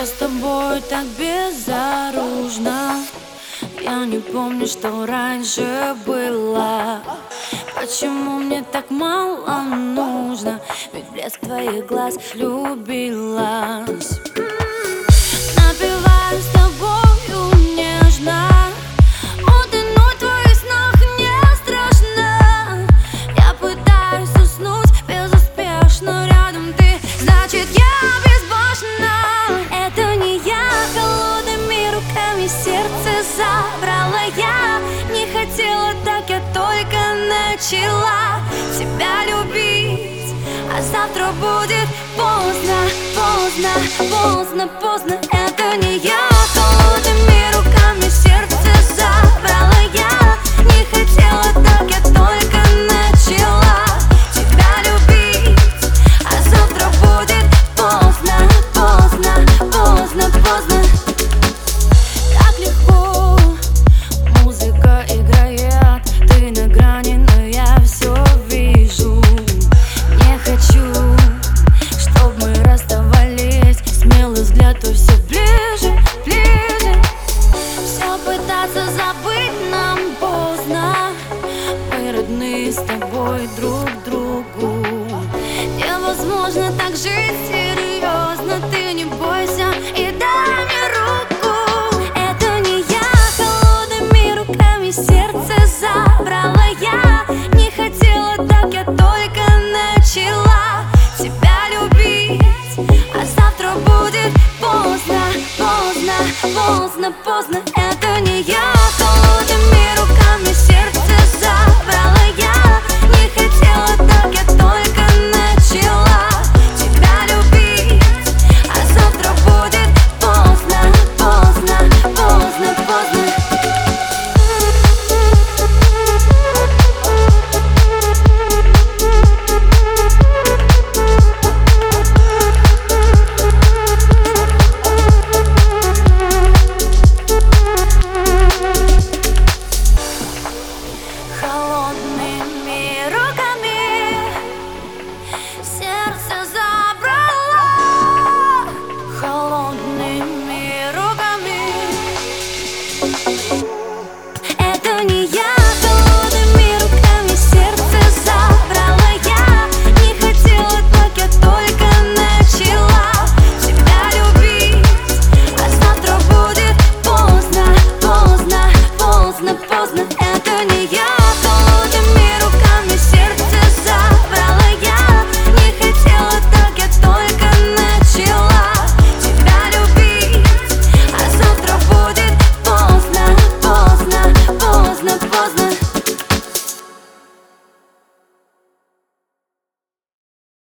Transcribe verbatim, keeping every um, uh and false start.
с тобой так безоружно. Я не помню, что раньше было. Почему мне так мало нужно? Ведь блеск твоих глаз влюбилась. Напиваю с тобою нежно, утонуть в твоих снах не страшно. Я пытаюсь уснуть безуспешно, рядом ты, значит я безбашенна. Это не я, холодными руками сердце забрала я. Не хотела так, я только начала тебя любить. А завтра будет поздно, поздно, поздно, поздно. Это не я, холодными руками сердце забрала я. Не хотела так, я только начала тебя любить. А завтра будет поздно, поздно, поздно, поздно. Так легко музыка играет, ты на грани, но я все вижу. Не хочу, чтоб мы расставались, смелый взгляд, то все ближе, ближе. Все пытаться забыть нам поздно. Мы родные с тобой друг другу. Невозможно так жить